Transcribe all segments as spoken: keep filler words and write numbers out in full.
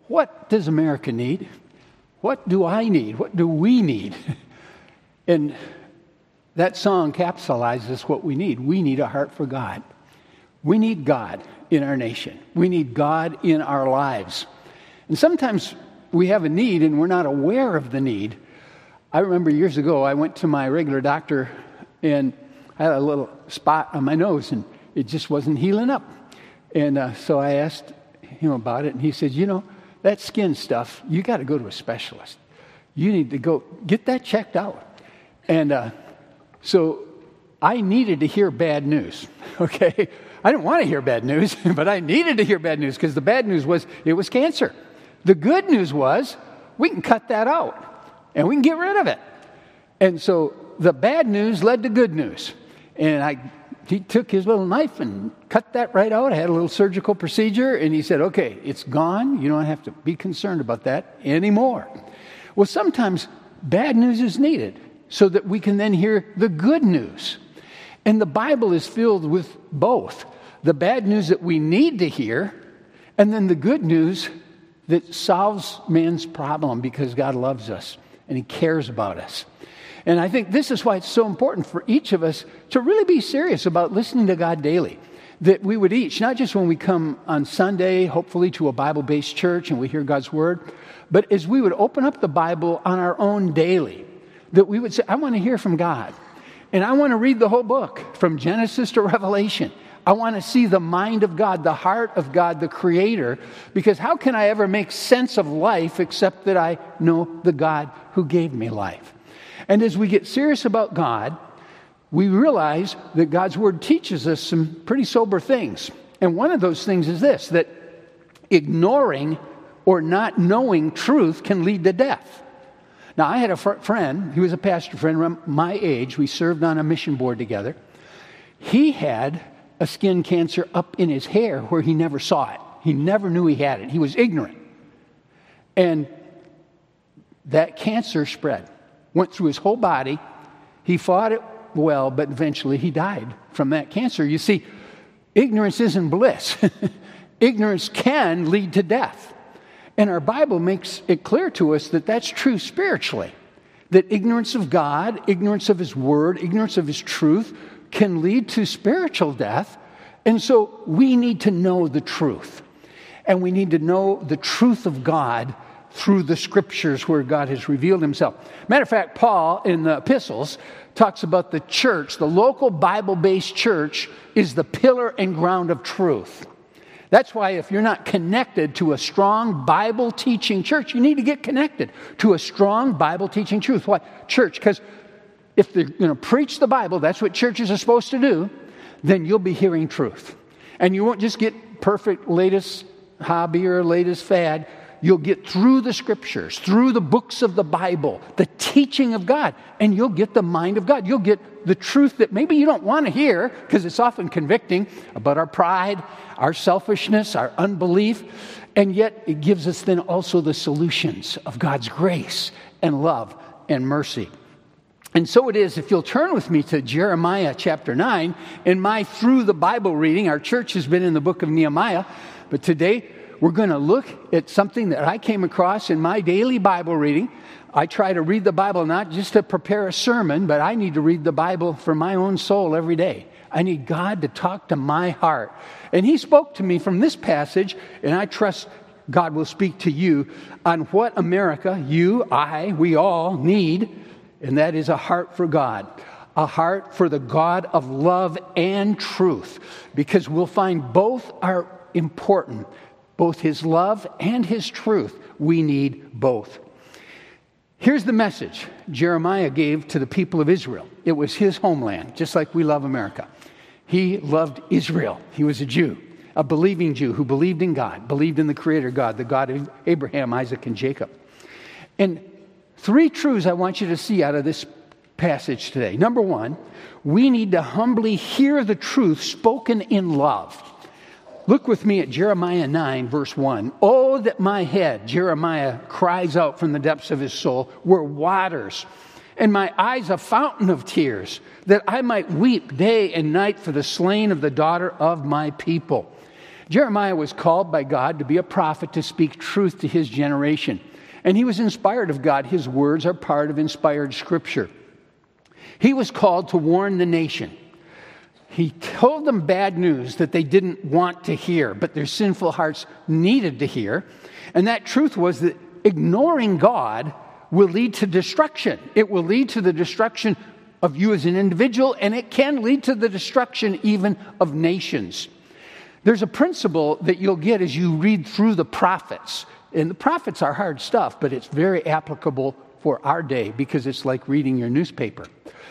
what does America need? What do I need? What do we need? And that song capsulizes what we need. We need a heart for God. We need God in our nation. We need God in our lives. And sometimes we have a need and we're not aware of the need. I remember years ago, I went to my regular doctor and I had a little spot on my nose and it just wasn't healing up. And uh, so I asked him about it and he said, you know, that skin stuff, you got to go to a specialist. You need to go get that checked out. And uh, so I needed to hear bad news, okay? I didn't want to hear bad news, but I needed to hear bad news because the bad news was it was cancer. The good news was we can cut that out and we can get rid of it. And so the bad news led to good news. And I he took his little knife and cut that right out. I had a little surgical procedure, and he said, okay, it's gone. You don't have to be concerned about that anymore. Well, sometimes bad news is needed so that we can then hear the good news. And the Bible is filled with both. The bad news that we need to hear, and then the good news that solves man's problem because God loves us and he cares about us. And I think this is why it's so important for each of us to really be serious about listening to God daily. That we would each, not just when we come on Sunday, hopefully to a Bible-based church and we hear God's word, but as we would open up the Bible on our own daily, that we would say, I want to hear from God. And I want to read the whole book from Genesis to Revelation. I want to see the mind of God, the heart of God, the Creator, because how can I ever make sense of life except that I know the God who gave me life? And as we get serious about God, we realize that God's Word teaches us some pretty sober things. And one of those things is this, that ignoring or not knowing truth can lead to death. Now, I had a fr- friend, he was a pastor friend around my age. We served on a mission board together. He had a skin cancer up in his hair where he never saw it. He never knew he had it. He was ignorant. And that cancer spread. Went through his whole body. He fought it well, but eventually he died from that cancer. You see, ignorance isn't bliss. Ignorance can lead to death. And our Bible makes it clear to us that that's true spiritually. That ignorance of God, ignorance of His Word, ignorance of His truth can lead to spiritual death. And so we need to know the truth. And we need to know the truth of God through the Scriptures where God has revealed Himself. Matter of fact, Paul in the epistles talks about the church, the local Bible-based church is the pillar and ground of truth. That's why if you're not connected to a strong Bible-teaching church, you need to get connected to a strong Bible-teaching truth. Why? Church, because if they're going to preach the Bible, that's what churches are supposed to do, then you'll be hearing truth. And you won't just get perfect latest hobby or latest fad. You'll get through the Scriptures, through the books of the Bible, the teaching of God, and you'll get the mind of God. You'll get the truth that maybe you don't want to hear because it's often convicting about our pride, our selfishness, our unbelief, and yet it gives us then also the solutions of God's grace and love and mercy. And so it is, if you'll turn with me to Jeremiah chapter nine, in my Through the Bible reading, our church has been in the book of Nehemiah, but today we're going to look at something that I came across in my daily Bible reading. I try to read the Bible not just to prepare a sermon, but I need to read the Bible for my own soul every day. I need God to talk to my heart. And He spoke to me from this passage, and I trust God will speak to you on what America, you, I, we all need, and that is a heart for God. A heart for the God of love and truth, because we'll find both are important. Both His love and His truth. We need both. Here's the message Jeremiah gave to the people of Israel. It was his homeland, just like we love America. He loved Israel. He was a Jew, a believing Jew who believed in God, believed in the Creator God, the God of Abraham, Isaac, and Jacob. And three truths I want you to see out of this passage today. Number one, we need to humbly hear the truth spoken in love. Look with me at Jeremiah nine, verse one. Oh, that my head, Jeremiah cries out from the depths of his soul, were waters, and my eyes a fountain of tears, that I might weep day and night for the slain of the daughter of my people. Jeremiah was called by God to be a prophet to speak truth to his generation. And he was inspired of God. His words are part of inspired scripture. He was called to warn the nation. He told them bad news that they didn't want to hear, but their sinful hearts needed to hear. And that truth was that ignoring God will lead to destruction. It will lead to the destruction of you as an individual, and it can lead to the destruction even of nations. There's a principle that you'll get as you read through the prophets. And the prophets are hard stuff, but it's very applicable for our day because it's like reading your newspaper.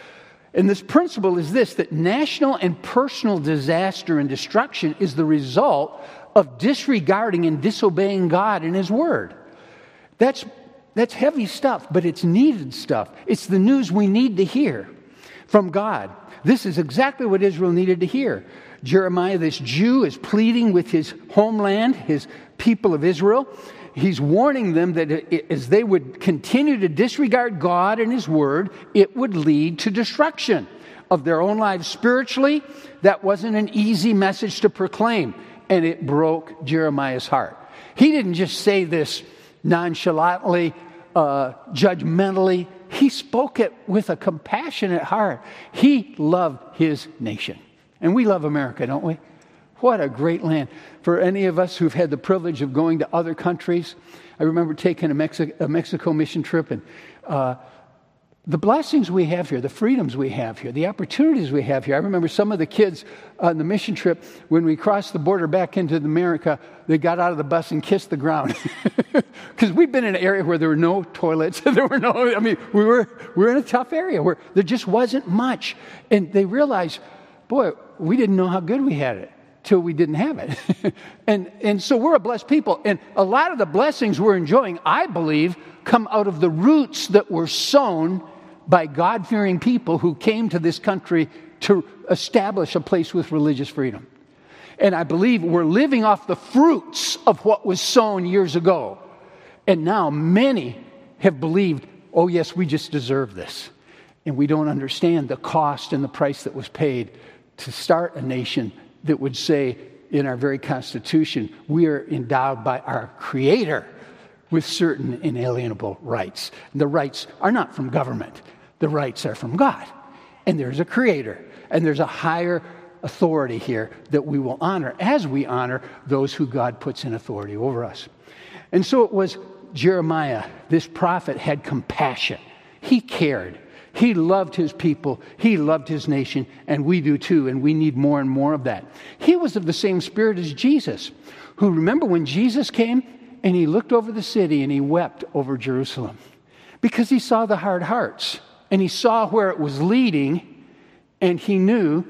And this principle is this, that national and personal disaster and destruction is the result of disregarding and disobeying God and His Word. That's, that's heavy stuff, but it's needed stuff. It's the news we need to hear from God. This is exactly what Israel needed to hear. Jeremiah, this Jew, is pleading with his homeland, his people of Israel. He's warning them that as they would continue to disregard God and His Word, it would lead to destruction of their own lives spiritually. That wasn't an easy message to proclaim, and it broke Jeremiah's heart. He didn't just say this nonchalantly, uh, judgmentally. He spoke it with a compassionate heart. He loved his nation. And we love America, don't we? What a great land. For any of us who've had the privilege of going to other countries, I remember taking a, Mexi- a Mexico mission trip, and uh, the blessings we have here, the freedoms we have here, the opportunities we have here. I remember some of the kids on the mission trip, when we crossed the border back into America, they got out of the bus and kissed the ground. Because we've been in an area where there were no toilets. There were no, I mean, we were, we were in a tough area where there just wasn't much. And they realized, boy, we didn't know how good we had it till we didn't have it. and and so we're a blessed people. And a lot of the blessings we're enjoying, I believe, come out of the roots that were sown by God-fearing people who came to this country to establish a place with religious freedom. And I believe we're living off the fruits of what was sown years ago. And now many have believed, oh yes, we just deserve this. And we don't understand the cost and the price that was paid to start a nation that would say in our very Constitution, we are endowed by our Creator with certain inalienable rights. And the rights are not from government. The rights are from God. And there's a Creator. And there's a higher authority here that we will honor as we honor those who God puts in authority over us. And so it was Jeremiah, this prophet, had compassion. He cared. He loved his people. He loved his nation, and we do too, and we need more and more of that. He was of the same spirit as Jesus, who, remember when Jesus came and he looked over the city and he wept over Jerusalem because he saw the hard hearts and he saw where it was leading, and he knew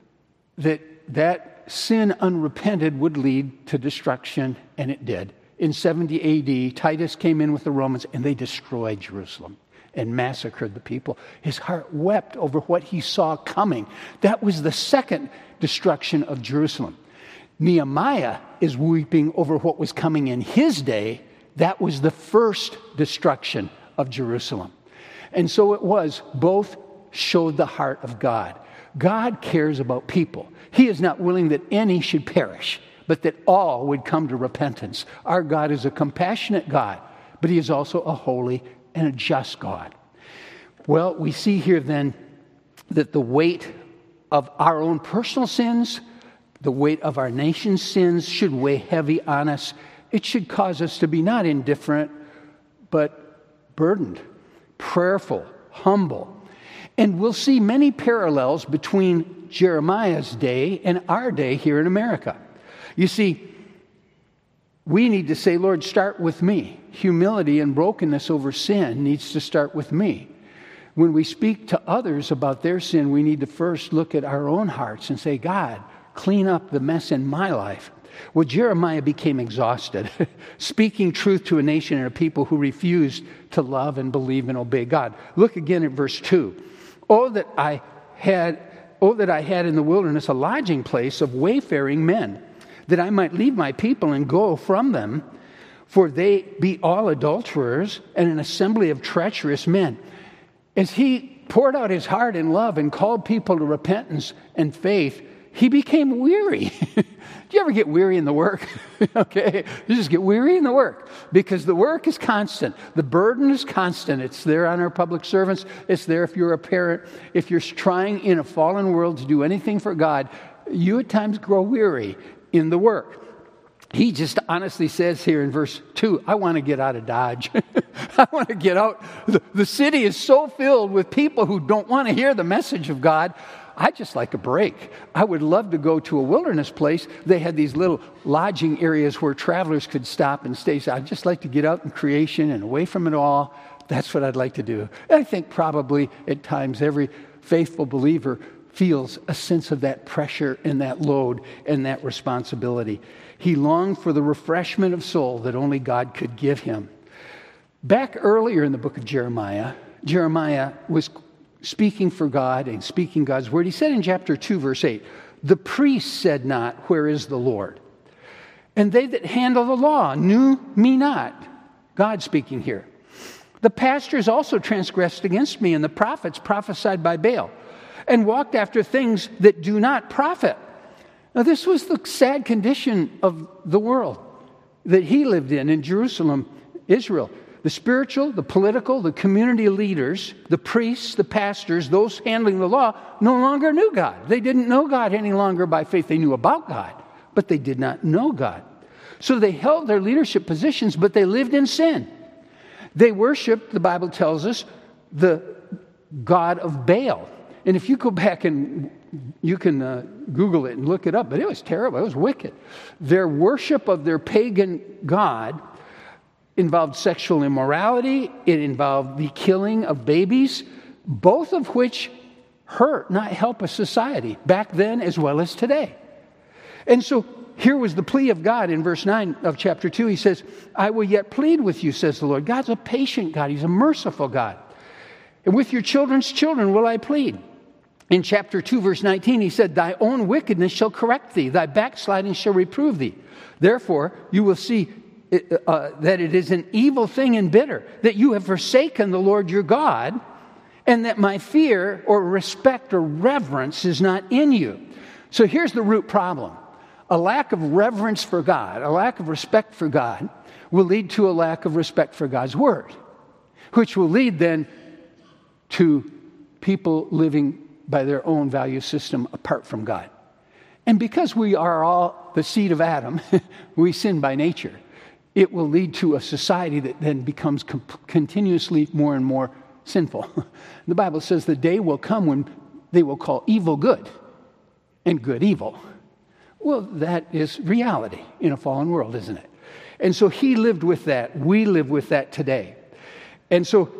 that that sin unrepented would lead to destruction, and it did. In seventy A D, Titus came in with the Romans and they destroyed Jerusalem and massacred the people. His heart wept over what he saw coming. That was the second destruction of Jerusalem. Nehemiah is weeping over what was coming in his day. That was the first destruction of Jerusalem. And so it was, both showed the heart of God. God cares about people. He is not willing that any should perish, but that all would come to repentance. Our God is a compassionate God, but He is also a holy and a just God. Well, we see here then that the weight of our own personal sins, the weight of our nation's sins should weigh heavy on us. It should cause us to be not indifferent, but burdened, prayerful, humble. And we'll see many parallels between Jeremiah's day and our day here in America. You see, we need to say, Lord, start with me. Humility and brokenness over sin needs to start with me. When we speak to others about their sin, we need to first look at our own hearts and say, God, clean up the mess in my life. Well, Jeremiah became exhausted, speaking truth to a nation and a people who refused to love and believe and obey God. Look again at verse two. Oh, that I had, oh, that I had in the wilderness a lodging place of wayfaring men, that I might leave my people and go from them, for they be all adulterers and an assembly of treacherous men. As he poured out his heart in love and called people to repentance and faith, he became weary. Do you ever get weary in the work? Okay, you just get weary in the work because the work is constant. The burden is constant. It's there on our public servants. It's there if you're a parent. If you're trying in a fallen world to do anything for God, you at times grow weary in the work. He just honestly says here in verse two, I want to get out of Dodge. I want to get out. The, the city is so filled with people who don't want to hear the message of God. I just like a break. I would love to go to a wilderness place. They had these little lodging areas where travelers could stop and stay. So I'd just like to get out in creation and away from it all. That's what I'd like to do. And I think probably at times every faithful believer feels a sense of that pressure and that load and that responsibility. He longed for the refreshment of soul that only God could give him. Back earlier in the book of Jeremiah, Jeremiah was speaking for God and speaking God's word. He said in chapter two, verse eight, the priests said not, where is the Lord? And they that handle the law knew me not. God speaking here. The pastors also transgressed against me, and the prophets prophesied by Baal, and walked after things that do not profit. Now, this was the sad condition of the world that he lived in, in Jerusalem, Israel. The spiritual, the political, the community leaders, the priests, the pastors, those handling the law, no longer knew God. They didn't know God any longer by faith. They knew about God, but they did not know God. So they held their leadership positions, but they lived in sin. They worshiped, the Bible tells us, the god of Baal. And if you go back and you can uh, Google it and look it up, but it was terrible. It was wicked. Their worship of their pagan god involved sexual immorality. It involved the killing of babies, both of which hurt, not help a society, back then as well as today. And so here was the plea of God in verse nine of chapter two. He says, I will yet plead with you, says the Lord. God's a patient God. He's a merciful God. And with your children's children will I plead. In chapter two, verse nineteen, he said, thy own wickedness shall correct thee. Thy backsliding shall reprove thee. Therefore, you will see uh, that it is an evil thing and bitter, that you have forsaken the Lord your God, and that my fear or respect or reverence is not in you. So here's the root problem. A lack of reverence for God, a lack of respect for God, will lead to a lack of respect for God's word, which will lead then to people living by their own value system apart from God. And because we are all the seed of Adam, we sin by nature, it will lead to a society that then becomes comp- continuously more and more sinful. The Bible says the day will come when they will call evil good and good evil. Well, that is reality in a fallen world, isn't it? And so he lived with that. We live with that today. And so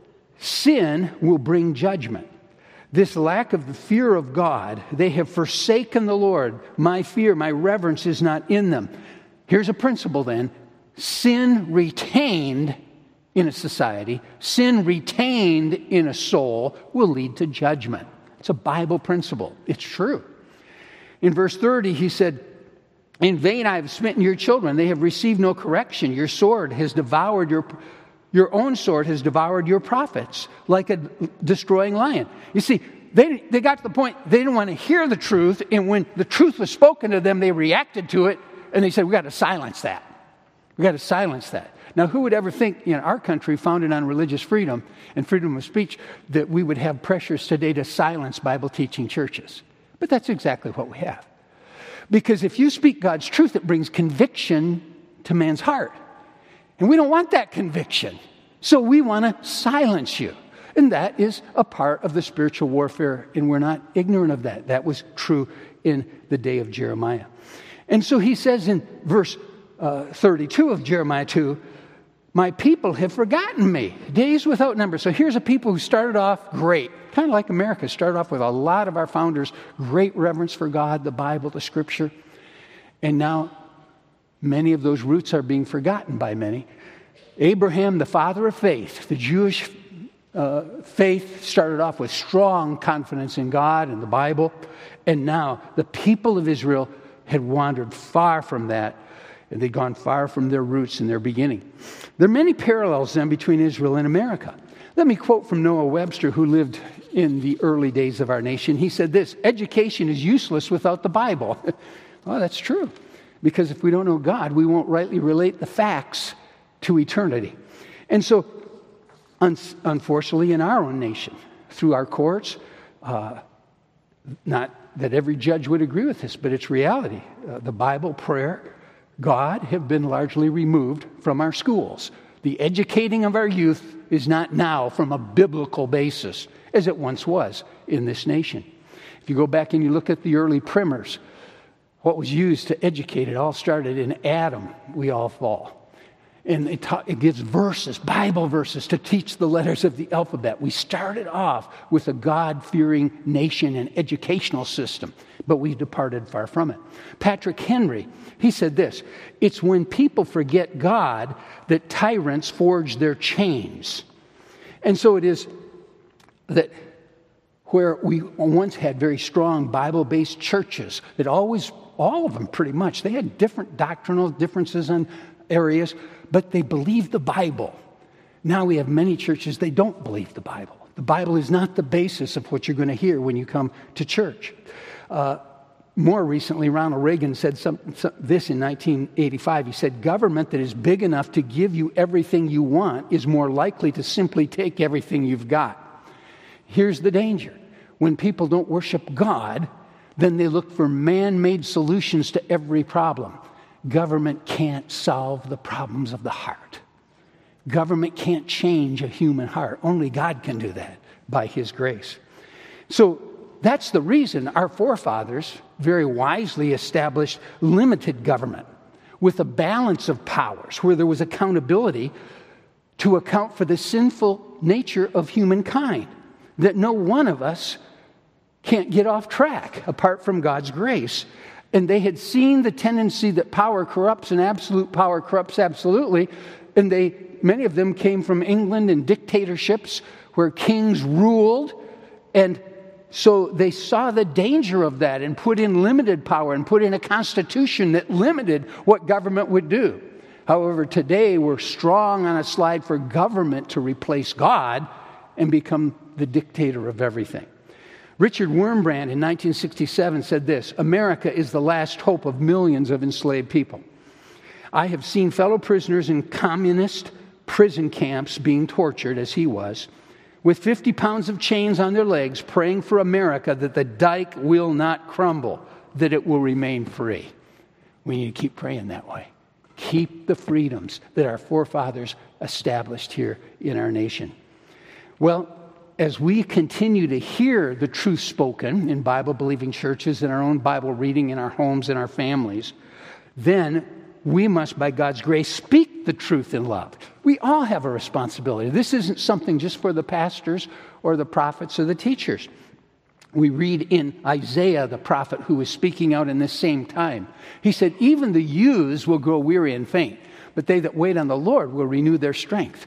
sin will bring judgment. This lack of the fear of God, they have forsaken the Lord. My fear, my reverence is not in them. Here's a principle then. Sin retained in a society, sin retained in a soul will lead to judgment. It's a Bible principle. It's true. In verse thirty, he said, in vain I have smitten your children. They have received no correction. Your sword has devoured your, your own sword has devoured your prophets like a destroying lion. You see, they, they got to the point they didn't want to hear the truth. And when the truth was spoken to them, they reacted to it. And they said, we got to silence that. We got to silence that. Now, who would ever think in our country, founded on religious freedom and freedom of speech, that we would have pressures today to silence Bible-teaching churches? But that's exactly what we have. Because if you speak God's truth, it brings conviction to man's heart. And we don't want that conviction. So we want to silence you. And that is a part of the spiritual warfare, and we're not ignorant of that. That was true in the day of Jeremiah. And so he says in verse uh, thirty-two of Jeremiah two, my people have forgotten me, days without number. So here's a people who started off great, kind of like America, started off with a lot of our founders, great reverence for God, the Bible, the Scripture. And now many of those roots are being forgotten by many. Abraham, the father of faith, the Jewish uh, faith started off with strong confidence in God and the Bible. And now the people of Israel had wandered far from that. And they'd gone far from their roots and their beginning. There are many parallels then between Israel and America. Let me quote from Noah Webster, who lived in the early days of our nation. He said this: education is useless without the Bible. Well, that's true, because if we don't know God, we won't rightly relate the facts to eternity. And so, un- unfortunately, in our own nation, through our courts, uh, not that every judge would agree with this, but it's reality. Uh, the Bible, prayer, God have been largely removed from our schools. The educating of our youth is not now from a biblical basis, as it once was in this nation. If you go back and you look at the early primers, what was used to educate, it all started in Adam, we all fall. And it, ta- it gives verses, Bible verses, to teach the letters of the alphabet. We started off with a God-fearing nation and educational system, but we departed far from it. Patrick Henry, he said this: it's when people forget God that tyrants forge their chains. And so it is that where we once had very strong Bible-based churches, that always, all of them pretty much, they had different doctrinal differences on areas, but they believed the Bible. Now we have many churches, they don't believe the Bible. The Bible is not the basis of what you're going to hear when you come to church. Uh, more recently, Ronald Reagan said some, some, this in nineteen eighty-five. He said, government that is big enough to give you everything you want is more likely to simply take everything you've got. Here's the danger. When people don't worship God, then they look for man-made solutions to every problem. Government can't solve the problems of the heart. Government can't change a human heart. Only God can do that by His grace. So that's the reason our forefathers very wisely established limited government with a balance of powers where there was accountability to account for the sinful nature of humankind, that no one of us can't get off track apart from God's grace. And they had seen the tendency that power corrupts and absolute power corrupts absolutely. And they, many of them came from England and dictatorships where kings ruled. And so they saw the danger of that and put in limited power and put in a constitution that limited what government would do. However, today we're strong on a slide for government to replace God and become the dictator of everything. Richard Wurmbrand in nineteen sixty-seven said this: America is the last hope of millions of enslaved people. I have seen fellow prisoners in communist prison camps being tortured, as he was, with fifty pounds of chains on their legs, praying for America that the dike will not crumble, that it will remain free. We need to keep praying that way. Keep the freedoms that our forefathers established here in our nation. Well, as we continue to hear the truth spoken in Bible-believing churches, in our own Bible reading, in our homes, in our families, then we must, by God's grace, speak the truth in love. We all have a responsibility. This isn't something just for the pastors or the prophets or the teachers. We read in Isaiah, the prophet who was speaking out in this same time. He said, even the youths will grow weary and faint, but they that wait on the Lord will renew their strength.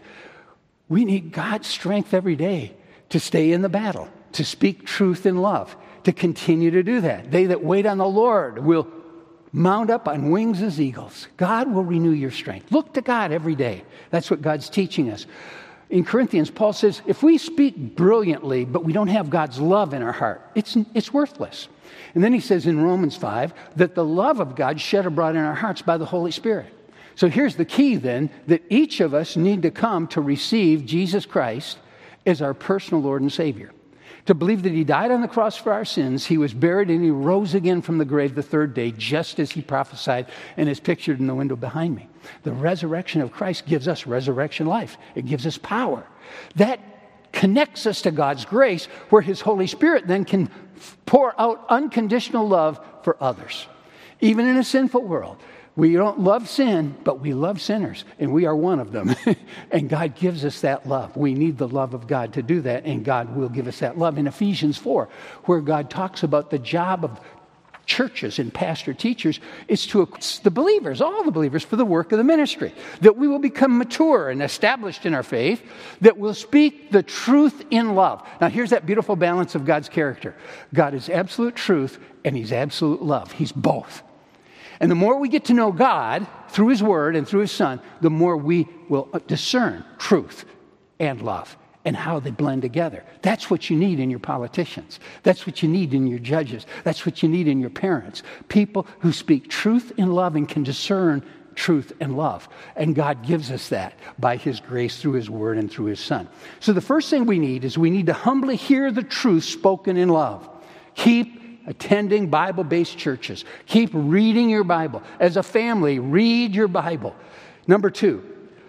We need God's strength every day to stay in the battle, to speak truth in love, to continue to do that. They that wait on the Lord will mount up on wings as eagles. God will renew your strength. Look to God every day. That's what God's teaching us. In Corinthians, Paul says, if we speak brilliantly, but we don't have God's love in our heart, it's, it's worthless. And then he says in Romans five, that the love of God shed abroad in our hearts by the Holy Spirit. So here's the key then, that each of us need to come to receive Jesus Christ as our personal Lord and Savior. To believe that He died on the cross for our sins, He was buried, and He rose again from the grave the third day, just as He prophesied and is pictured in the window behind me. The resurrection of Christ gives us resurrection life. It gives us power. That connects us to God's grace, where His Holy Spirit then can pour out unconditional love for others. Even in a sinful world, we don't love sin, but we love sinners, and we are one of them. And God gives us that love. We need the love of God to do that, and God will give us that love. In Ephesians four, where God talks about the job of churches and pastor teachers, is to equip the believers, all the believers, for the work of the ministry, that we will become mature and established in our faith, that will speak the truth in love. Now, here's that beautiful balance of God's character. God is absolute truth, and He's absolute love. He's both. And the more we get to know God through His Word and through His Son, the more we will discern truth and love. and how they blend together. That's what you need in your politicians. That's what you need in your judges. That's what you need in your parents. People who speak truth in love and can discern truth and love. And God gives us that by his grace through his word and through his son. So the first thing we need is we need to humbly hear the truth spoken in love. Keep attending Bible-based churches. Keep reading your Bible. As a family, read your Bible. Number two,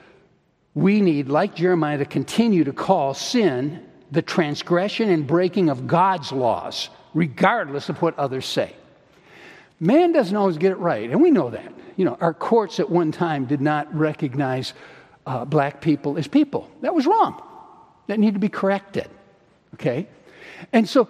we need, like Jeremiah, to continue to call sin the transgression and breaking of God's laws, regardless of what others say. Man doesn't always get it right, and we know that. You know, our courts at one time did not recognize uh, black people as people. That was wrong. That needed to be corrected, okay? And so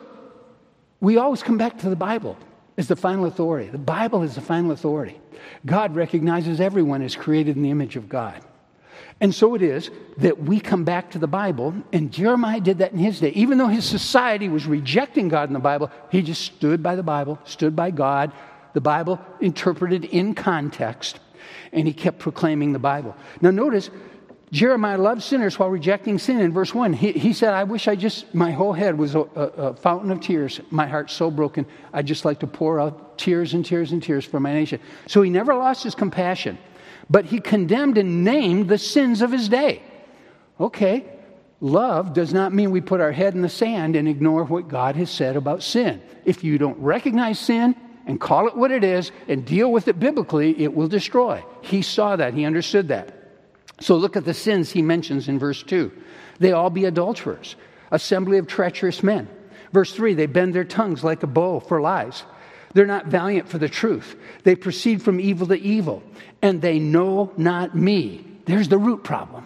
we always come back to the Bible as the final authority. The Bible is the final authority. God recognizes everyone as created in the image of God. And so it is that we come back to the Bible, and Jeremiah did that in his day. Even though his society was rejecting God in the Bible, he just stood by the Bible, stood by God, the Bible interpreted in context, and he kept proclaiming the Bible. Now notice, Jeremiah loved sinners while rejecting sin. In verse one, he, he said, I wish I just, my whole head was a, a, a fountain of tears. My heart's so broken, I'd just like to pour out tears and tears and tears for my nation. So he never lost his compassion, but he condemned and named the sins of his day. Okay, love does not mean we put our head in the sand and ignore what God has said about sin. If you don't recognize sin and call it what it is and deal with it biblically, it will destroy. He saw that. He understood that. So look at the sins he mentions in verse two. They all be adulterers, assembly of treacherous men. Verse three, they bend their tongues like a bow for lies. They're not valiant for the truth. They proceed from evil to evil, and they know not me. There's the root problem.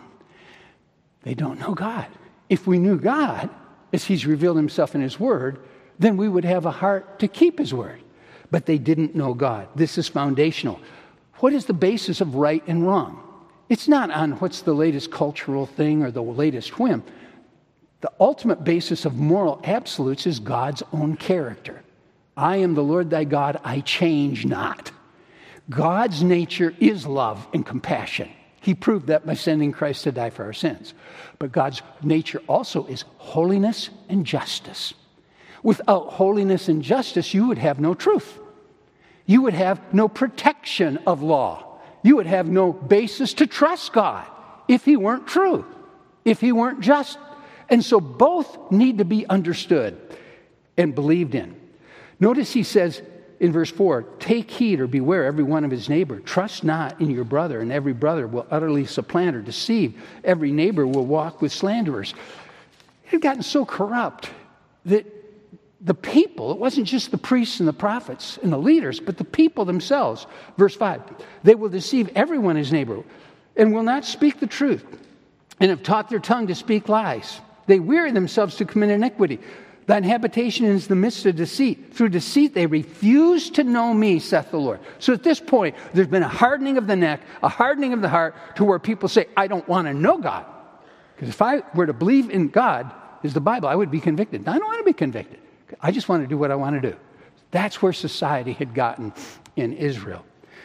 They don't know God. If we knew God, as he's revealed himself in his word, then we would have a heart to keep his word. But they didn't know God. This is foundational. What is the basis of right and wrong? It's not on what's the latest cultural thing or the latest whim. The ultimate basis of moral absolutes is God's own character. I am the Lord thy God, I change not. God's nature is love and compassion. He proved that by sending Christ to die for our sins. But God's nature also is holiness and justice. Without holiness and justice, you would have no truth. You would have no protection of law. You would have no basis to trust God if he weren't true, if he weren't just. And so both need to be understood and believed in. Notice he says in verse four, take heed or beware every one of his neighbor. Trust not in your brother, and every brother will utterly supplant or deceive. Every neighbor will walk with slanderers. It had gotten so corrupt that the people, it wasn't just the priests and the prophets and the leaders, but the people themselves. Verse five, they will deceive everyone his neighbor and will not speak the truth and have taught their tongue to speak lies. They weary themselves to commit iniquity. Thine habitation is the midst of deceit. Through deceit they refuse to know me, saith the Lord. So at this point, there's been a hardening of the neck, a hardening of the heart to where people say, I don't want to know God. Because if I were to believe in God, is the Bible, I would be convicted. I don't want to be convicted. I just want to do what I want to do. That's where society had gotten in Israel.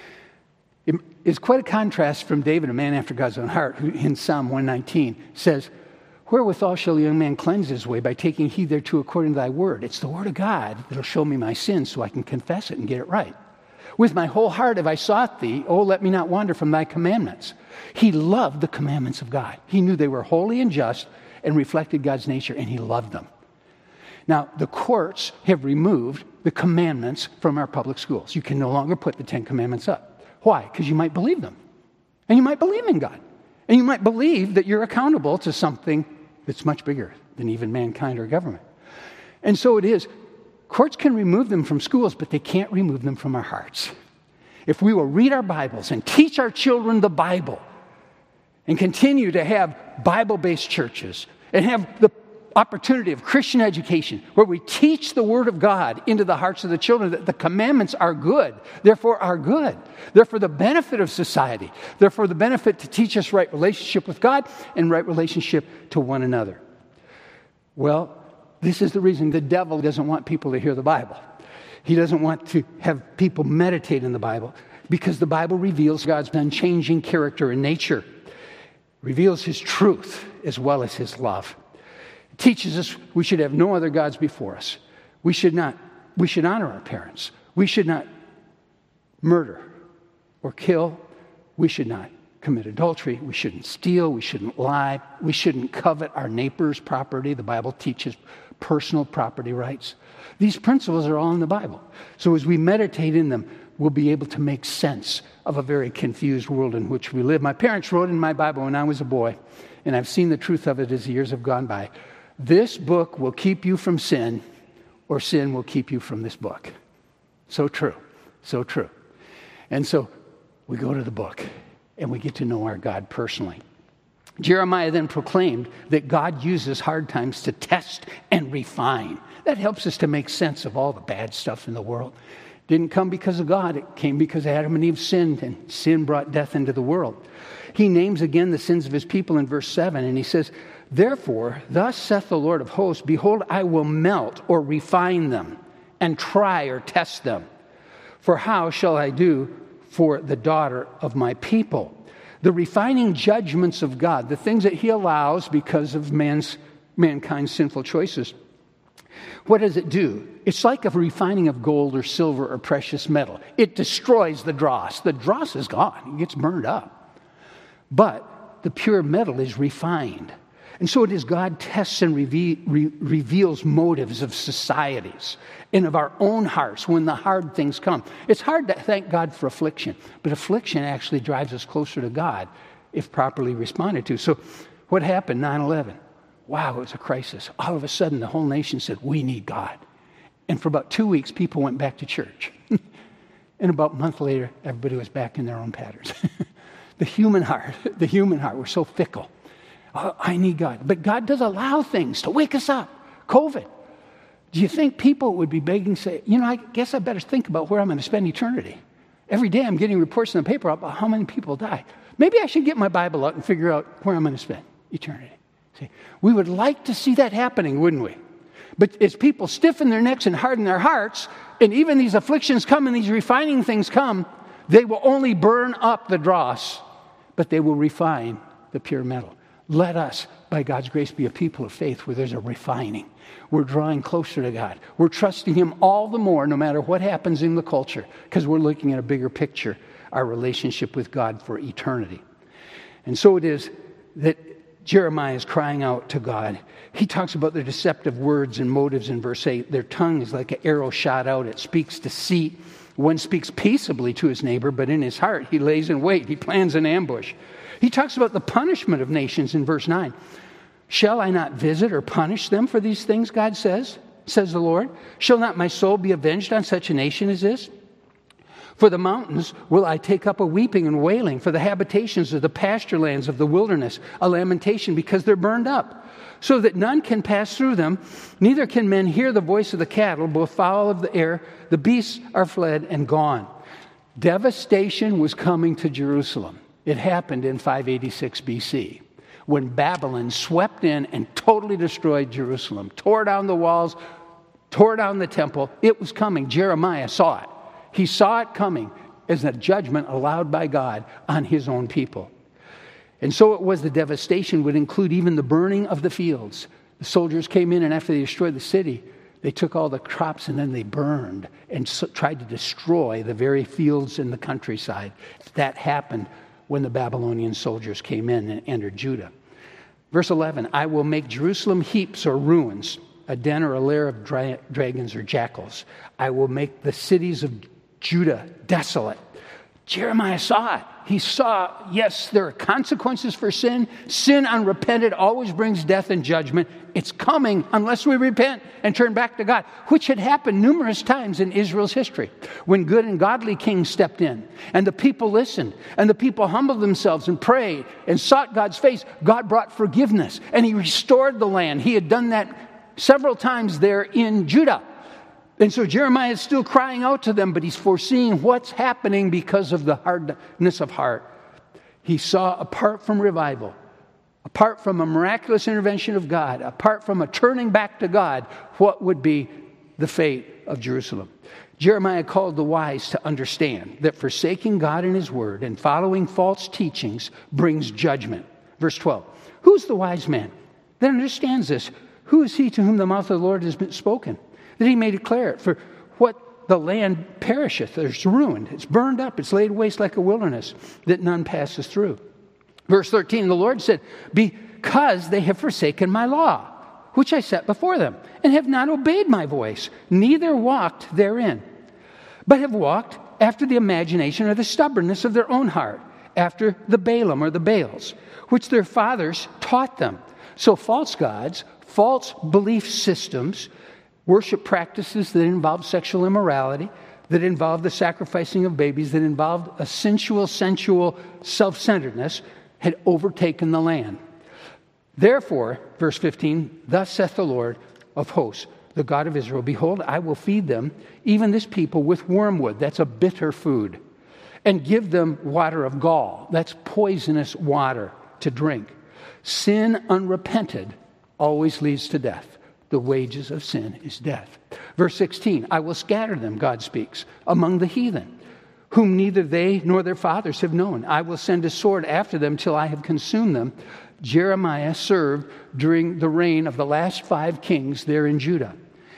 It's quite a contrast from David, a man after God's own heart, who in Psalm one nineteen says, wherewithal shall a young man cleanse his way? By taking heed thereto according to thy word. It's the word of God that'll show me my sins so I can confess it and get it right. With my whole heart have I sought thee. Oh, let me not wander from thy commandments. He loved the commandments of God. He knew they were holy and just and reflected God's nature, and he loved them. Now, the courts have removed the commandments from our public schools. You can no longer put the Ten Commandments up. Why? Because you might believe them. And you might believe in God. And you might believe that you're accountable to something that's much bigger than even mankind or government. And so it is. Courts can remove them from schools, but they can't remove them from our hearts. If we will read our Bibles and teach our children the Bible and continue to have Bible-based churches and have the opportunity of Christian education where we teach the Word of God into the hearts of the children, that the commandments are good, therefore are good. They're for the benefit of society. They're for the benefit to teach us right relationship with God and right relationship to one another. Well, this is the reason the devil doesn't want people to hear the Bible. He doesn't want to have people meditate in the Bible because the Bible reveals God's unchanging character and nature, reveals his truth as well as his love. teaches us we should have no other gods before us. We should not, we should honor our parents. We should not murder or kill. We should not commit adultery. We shouldn't steal. We shouldn't lie. We shouldn't covet our neighbor's property. The Bible teaches personal property rights. These principles are all in the Bible. So as we meditate in them, we'll be able to make sense of a very confused world in which we live. My parents wrote in my Bible when I was a boy, and I've seen the truth of it as the years have gone by. This book will keep you from sin, or sin will keep you from this book. So true. So true. And so we go to the book, and we get to know our God personally. Jeremiah then proclaimed that God uses hard times to test and refine. That helps us to make sense of all the bad stuff in the world. It didn't come because of God. It came because Adam and Eve sinned, and sin brought death into the world. He names again the sins of his people in verse seven, and he says, "Therefore, thus saith the Lord of hosts, behold, I will melt or refine them and try or test them. For how shall I do for the daughter of my people?" The refining judgments of God, the things that he allows because of man's mankind's sinful choices. What does it do? It's like a refining of gold or silver or precious metal. It destroys the dross. The dross is gone. It gets burned up. But the pure metal is refined. And so it is God tests and reve- re- reveals motives of societies and of our own hearts when the hard things come. It's hard to thank God for affliction, but affliction actually drives us closer to God if properly responded to. So what happened, nine eleven? Wow, it was a crisis. All of a sudden, the whole nation said, we need God. And for about two weeks, people went back to church. And about a month later, everybody was back in their own patterns. The human heart, the human heart, we're so fickle. Oh, I need God. But God does allow things to wake us up. COVID. Do you think people would be begging, say, you know, I guess I better think about where I'm going to spend eternity. Every day I'm getting reports in the paper about how many people die. Maybe I should get my Bible out and figure out where I'm going to spend eternity. See, we would like to see that happening, wouldn't we? But as people stiffen their necks and harden their hearts, and even these afflictions come and these refining things come, they will only burn up the dross, but they will refine the pure metal. Let us, by God's grace, be a people of faith where there's a refining. We're drawing closer to God. We're trusting him all the more, no matter what happens in the culture, because we're looking at a bigger picture, our relationship with God for eternity. And so it is that Jeremiah is crying out to God. He talks about their deceptive words and motives in verse eight. Their tongue is like an arrow shot out. It speaks deceit. One speaks peaceably to his neighbor, but in his heart he lays in wait. He plans an ambush. He talks about the punishment of nations in verse nine. Shall I not visit or punish them for these things, God says, says the Lord? Shall not my soul be avenged on such a nation as this? For the mountains will I take up a weeping and wailing, for the habitations of the pasture lands of the wilderness, a lamentation because they're burned up, so that none can pass through them, neither can men hear the voice of the cattle, both fowl of the air, the beasts are fled and gone. Devastation was coming to Jerusalem. It happened in five eighty-six B C, when Babylon swept in and totally destroyed Jerusalem, tore down the walls, tore down the temple. It was coming. Jeremiah saw it. He saw it coming as a judgment allowed by God on his own people. And so it was the devastation would include even the burning of the fields. The soldiers came in, and after they destroyed the city, they took all the crops and then they burned and so tried to destroy the very fields in the countryside. That happened when the Babylonian soldiers came in and entered Judah. Verse eleven, I will make Jerusalem heaps or ruins, a den or a lair of dra- dragons or jackals. I will make the cities of Judah desolate. Jeremiah saw it. He saw, yes, there are consequences for sin. Sin unrepented always brings death and judgment. It's coming unless we repent and turn back to God, which had happened numerous times in Israel's history when good and godly kings stepped in and the people listened and the people humbled themselves and prayed and sought God's face. God brought forgiveness and he restored the land. He had done that several times there in Judah. And so Jeremiah is still crying out to them, but he's foreseeing what's happening because of the hardness of heart. He saw, apart from revival, apart from a miraculous intervention of God, apart from a turning back to God, what would be the fate of Jerusalem. Jeremiah called the wise to understand that forsaking God and his word and following false teachings brings judgment. Verse twelve, who's the wise man that understands this? who is he to whom the mouth of the Lord has been spoken, that he may declare it? For what the land perisheth, it's ruined, it's burned up, it's laid waste like a wilderness, that none passes through. Verse thirteen, the Lord said, because they have forsaken my law, which I set before them, and have not obeyed my voice, neither walked therein, but have walked after the imagination or the stubbornness of their own heart, after the Balaam or the Baals, which their fathers taught them. So false gods, false belief systems, worship practices that involve sexual immorality, that involve the sacrificing of babies, that involved a sensual, sensual self-centeredness, had overtaken the land. Therefore, verse fifteen, thus saith the Lord of hosts, the God of Israel, behold, I will feed them, even this people, with wormwood, that's a bitter food, and give them water of gall, that's poisonous water to drink. Sin unrepented always leads to death. The wages of sin is death. Verse sixteen, I will scatter them, God speaks, among the heathen, whom neither they nor their fathers have known. I will send a sword after them till I have consumed them. Jeremiah served during the reign of the last five kings there in Judah.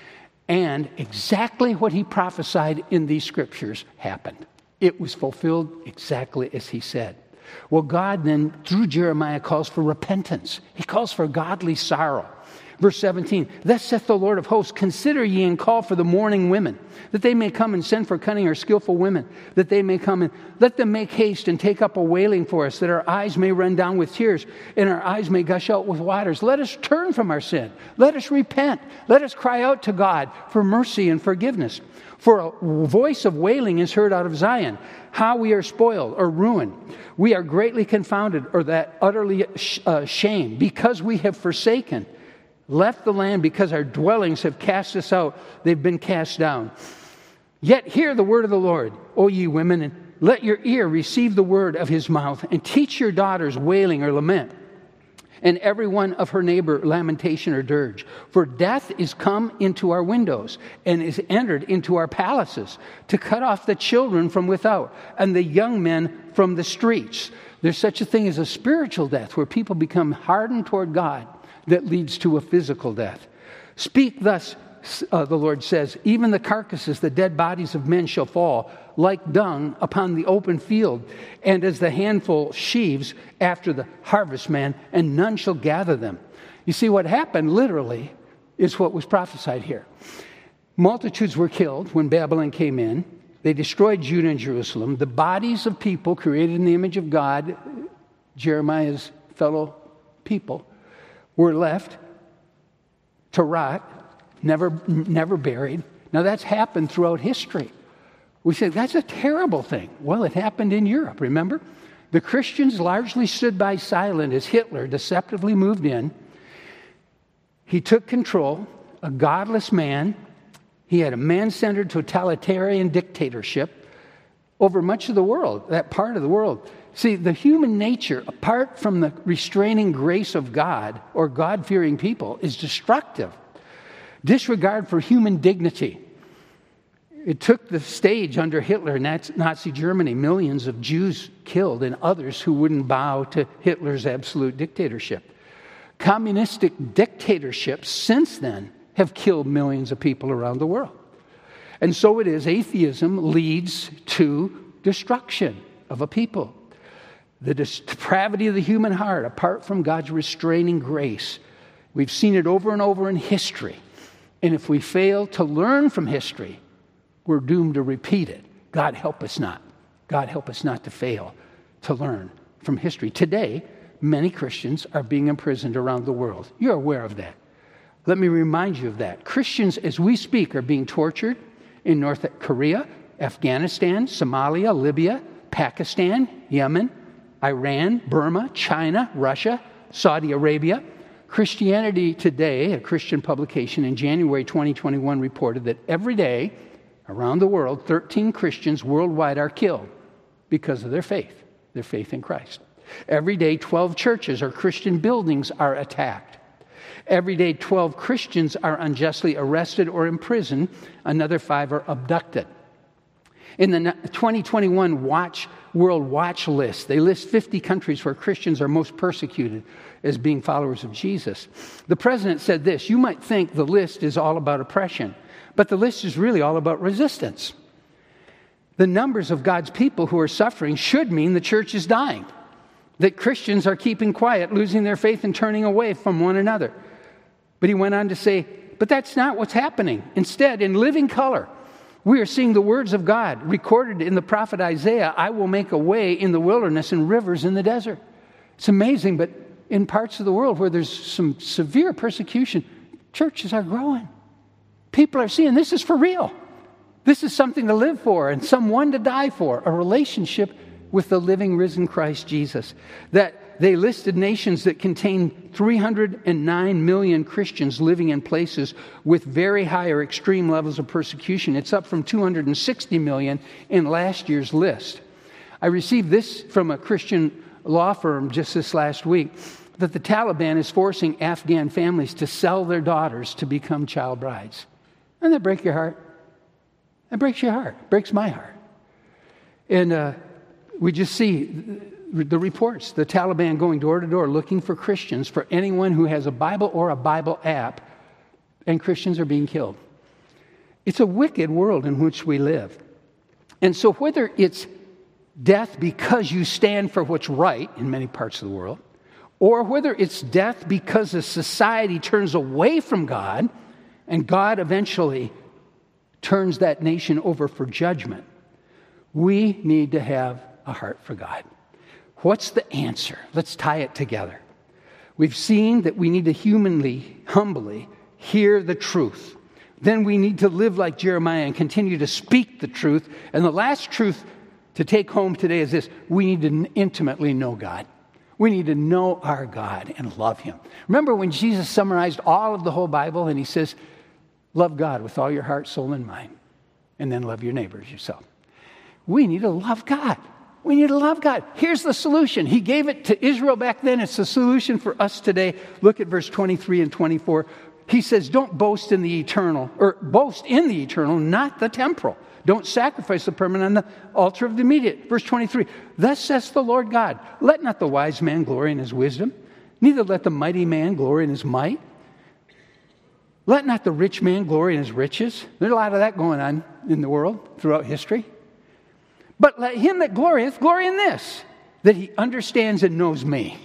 And exactly what he prophesied in these scriptures happened. It was fulfilled exactly as he said. Well, God then, through Jeremiah, calls for repentance. He calls for godly sorrow. Verse seventeen, thus saith the Lord of hosts, consider ye and call for the mourning women, that they may come and send for cunning or skillful women, that they may come and let them make haste and take up a wailing for us, that our eyes may run down with tears and our eyes may gush out with waters. Let us turn from our sin. Let us repent. Let us cry out to God for mercy and forgiveness. For a voice of wailing is heard out of Zion, how we are spoiled or ruined. We are greatly confounded, or that utterly uh, shame, because we have forsaken, left the land, because our dwellings have cast us out. They've been cast down. Yet hear the word of the Lord, O ye women, and let your ear receive the word of his mouth, and teach your daughters wailing or lament, and every one of her neighbor lamentation or dirge. For death is come into our windows, and is entered into our palaces, to cut off the children from without, and the young men from the streets. There's such a thing as a spiritual death, where people become hardened toward God, that leads to a physical death. Speak thus, uh, the Lord says, even the carcasses, the dead bodies of men shall fall like dung upon the open field, and as the handful sheaves after the harvestman, and none shall gather them. You see, what happened literally is what was prophesied here. Multitudes were killed when Babylon came in. They destroyed Judah and Jerusalem. The bodies of people created in the image of God, Jeremiah's fellow people, were left to rot, never, never buried. Now that's happened throughout history. We say, that's a terrible thing. Well, it happened in Europe, remember? The Christians largely stood by silent as Hitler deceptively moved in. He took control, a godless man. He had a man-centered totalitarian dictatorship over much of the world, that part of the world. See, the human nature, apart from the restraining grace of God or God-fearing people, is destructive. Disregard for human dignity. It took the stage under Hitler and Nazi Germany. Millions of Jews killed and others who wouldn't bow to Hitler's absolute dictatorship. Communistic dictatorships since then have killed millions of people around the world. And so it is, atheism leads to destruction of a people. The depravity of the human heart, apart from God's restraining grace. We've seen it over and over in history. And if we fail to learn from history, we're doomed to repeat it. God help us not. God help us not to fail to learn from history. Today, many Christians are being imprisoned around the world. You're aware of that. Let me remind you of that. Christians, as we speak, are being tortured in North Korea, Afghanistan, Somalia, Libya, Pakistan, Yemen, Iran, Burma, China, Russia, Saudi Arabia. Christianity Today, a Christian publication in January twenty twenty-one, reported that every day around the world, thirteen Christians worldwide are killed because of their faith, their faith in Christ. Every day, twelve churches or Christian buildings are attacked. Every day, twelve Christians are unjustly arrested or imprisoned. Another five are abducted. In the twenty twenty-one Watch World Watch list. They list fifty countries where Christians are most persecuted as being followers of Jesus. The president said this: you might think the list is all about oppression, but the list is really all about resistance. The numbers of God's people who are suffering should mean the church is dying, that Christians are keeping quiet, losing their faith, and turning away from one another. But he went on to say, but that's not what's happening. Instead, in living color, we are seeing the words of God recorded in the prophet Isaiah: I will make a way in the wilderness and rivers in the desert. It's amazing, but in parts of the world where there's some severe persecution, churches are growing. People are seeing this is for real. This is something to live for and someone to die for, a relationship with the living, risen Christ Jesus. That they listed nations that contain three hundred nine million Christians living in places with very high or extreme levels of persecution. It's up from two hundred sixty million in last year's list. I received this from a Christian law firm just this last week, that the Taliban is forcing Afghan families to sell their daughters to become child brides. Doesn't that break your heart? That breaks your heart. It breaks my heart. And uh, we just see the reports, the Taliban going door to door looking for Christians, for anyone who has a Bible or a Bible app, and Christians are being killed. It's a wicked world in which we live. And so whether it's death because you stand for what's right in many parts of the world, or whether it's death because a society turns away from God and God eventually turns that nation over for judgment, we need to have a heart for God. What's the answer? Let's tie it together. We've seen that we need to humanly, humbly hear the truth. Then we need to live like Jeremiah and continue to speak the truth. And the last truth to take home today is this: we need to intimately know God. We need to know our God and love Him. Remember when Jesus summarized all of the whole Bible and He says, love God with all your heart, soul, and mind, and then love your neighbor as yourself. We need to love God. We need to love God. Here's the solution. He gave it to Israel back then. It's the solution for us today. Look at verse twenty-three and twenty-four. He says, don't boast in the eternal, or boast in the eternal, not the temporal. Don't sacrifice the permanent on the altar of the immediate. Verse twenty-three, thus says the Lord God, let not the wise man glory in his wisdom, neither let the mighty man glory in his might. Let not the rich man glory in his riches. There's a lot of that going on in the world throughout history. But let him that glorieth glory in this, that he understands and knows me,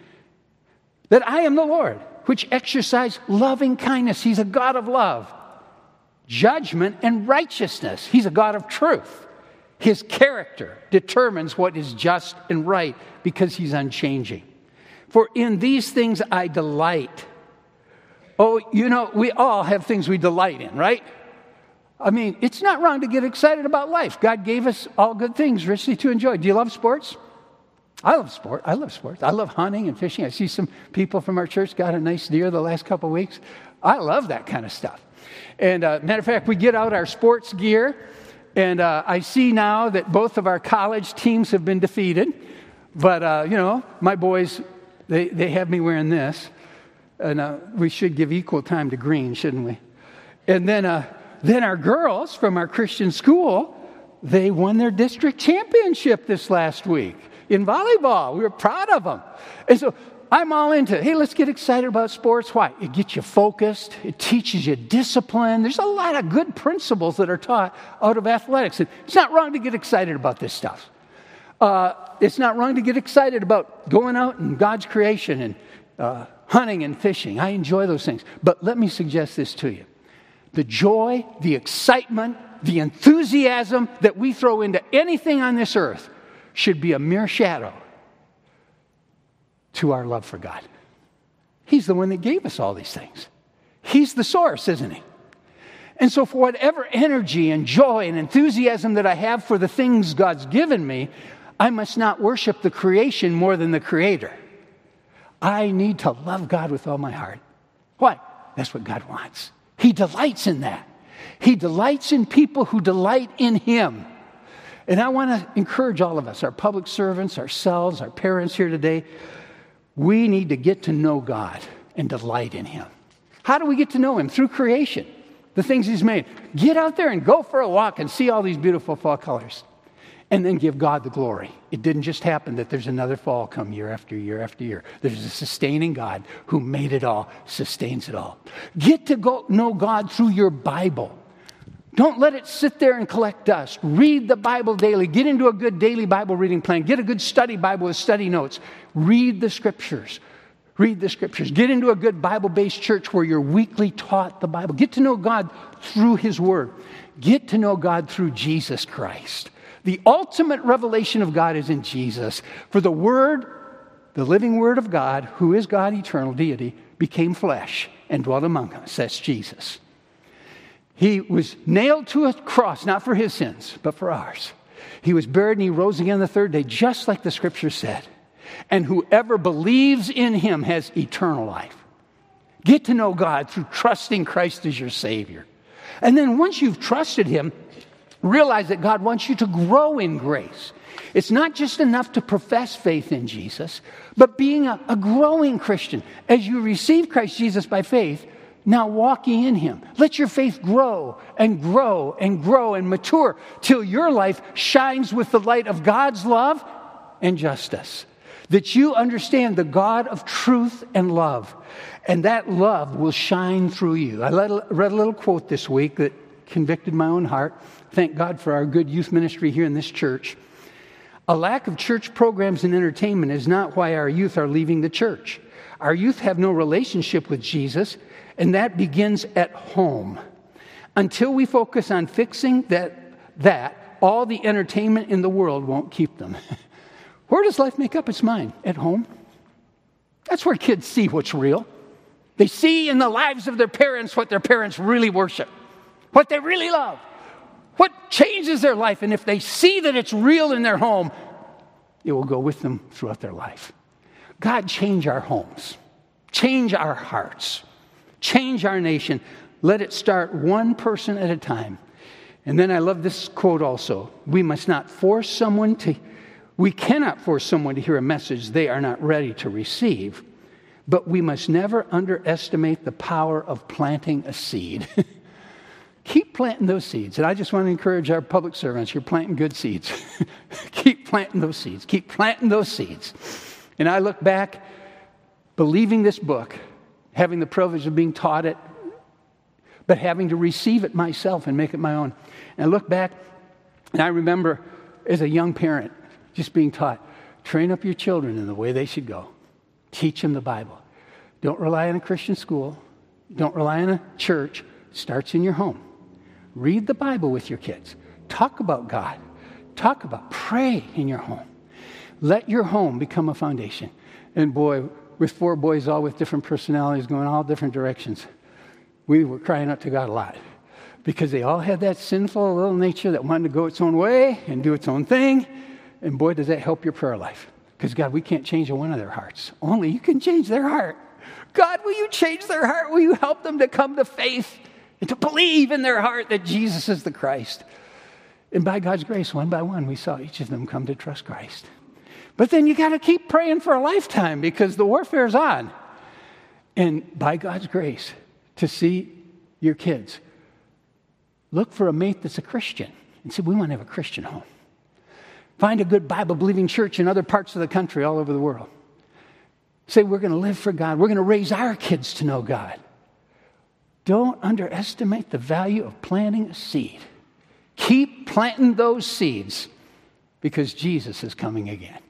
that I am the Lord, which exercise loving kindness. He's a God of love, judgment, and righteousness. He's a God of truth. His character determines what is just and right because He's unchanging. For in these things I delight. Oh, you know, we all have things we delight in, right? I mean, it's not wrong to get excited about life. God gave us all good things richly to enjoy. Do you love sports? I love sport. I love sports. I love hunting and fishing. I see some people from our church got a nice deer the last couple of weeks. I love that kind of stuff. And uh, matter of fact, we get out our sports gear, and uh, I see now that both of our college teams have been defeated. But, uh, you know, my boys, they, they have me wearing this. And uh, we should give equal time to green, shouldn't we? And then... Uh, Then our girls from our Christian school, they won their district championship this last week in volleyball. We were proud of them. And so I'm all into it. Hey, let's get excited about sports. Why? It gets you focused. It teaches you discipline. There's a lot of good principles that are taught out of athletics. And it's not wrong to get excited about this stuff. Uh, it's not wrong to get excited about going out in God's creation and uh, hunting and fishing. I enjoy those things. But let me suggest this to you. The joy, the excitement, the enthusiasm that we throw into anything on this earth should be a mere shadow to our love for God. He's the one that gave us all these things. He's the source, isn't He? And so for whatever energy and joy and enthusiasm that I have for the things God's given me, I must not worship the creation more than the Creator. I need to love God with all my heart. Why? That's what God wants. He delights in that. He delights in people who delight in Him. And I want to encourage all of us, our public servants, ourselves, our parents here today, we need to get to know God and delight in Him. How do we get to know Him? Through creation, the things He's made. Get out there and go for a walk and see all these beautiful fall colors. and then give God the glory. It didn't just happen that there's another fall come year after year after year. There's a sustaining God who made it all, sustains it all. Get to go know God through your Bible. Don't let it sit there and collect dust. Read the Bible daily. Get into a good daily Bible reading plan. Get a good study Bible with study notes. Read the Scriptures. Read the Scriptures. Get into a good Bible-based church where you're weekly taught the Bible. Get to know God through His Word. Get to know God through Jesus Christ. The ultimate revelation of God is in Jesus. For the Word, the living Word of God, who is God, eternal deity, became flesh and dwelt among us. That's Jesus. He was nailed to a cross, not for His sins, but for ours. He was buried and He rose again the third day, just like the Scripture said. And whoever believes in Him has eternal life. Get to know God through trusting Christ as your Savior. And then once you've trusted Him, realize that God wants you to grow in grace. It's not just enough to profess faith in Jesus, but being a, a growing Christian. As you receive Christ Jesus by faith, now walking in Him. Let your faith grow and grow and grow and mature till your life shines with the light of God's love and justice. That you understand the God of truth and love. And that love will shine through you. I read a little quote this week that convicted my own heart. Thank God for our good youth ministry here in this church. A lack of church programs and entertainment is not why our youth are leaving the church. Our youth have no relationship with Jesus, and that begins at home. Until we focus on fixing that, that all the entertainment in the world won't keep them. Where does life make up its mind? At home. That's where kids see what's real. They see in the lives of their parents what their parents really worship, what they really love, what changes their life. And if they see that it's real in their home, it will go with them throughout their life. God, change our homes, change our hearts, change our nation. Let it start one person at a time. And then I love this quote also. We must not force someone to, we cannot force someone to hear a message they are not ready to receive. But we must never underestimate the power of planting a seed. Keep planting those seeds. And I just want to encourage our public servants, you're planting good seeds. Keep planting those seeds. Keep planting those seeds. And I look back, believing this book, having the privilege of being taught it, but having to receive it myself and make it my own. And I look back, and I remember as a young parent, just being taught, train up your children in the way they should go. Teach them the Bible. Don't rely on a Christian school. Don't rely on a church. It starts in your home. Read the Bible with your kids. Talk about God. Talk about, pray in your home. Let your home become a foundation. And boy, with four boys all with different personalities going all different directions, we were crying out to God a lot. Because they all had that sinful little nature that wanted to go its own way and do its own thing. And boy, does that help your prayer life. Because, God, we can't change one of their hearts. Only you can change their heart. God, will you change their heart? Will you help them to come to faith and to believe in their heart that Jesus is the Christ? And by God's grace, one by one, we saw each of them come to trust Christ. But then you got to keep praying for a lifetime because the warfare's on. And by God's grace, to see your kids, look for a mate that's a Christian and say, we want to have a Christian home. Find a good Bible-believing church in other parts of the country, all over the world. Say, we're going to live for God. We're going to raise our kids to know God. Don't underestimate the value of planting a seed. Keep planting those seeds because Jesus is coming again.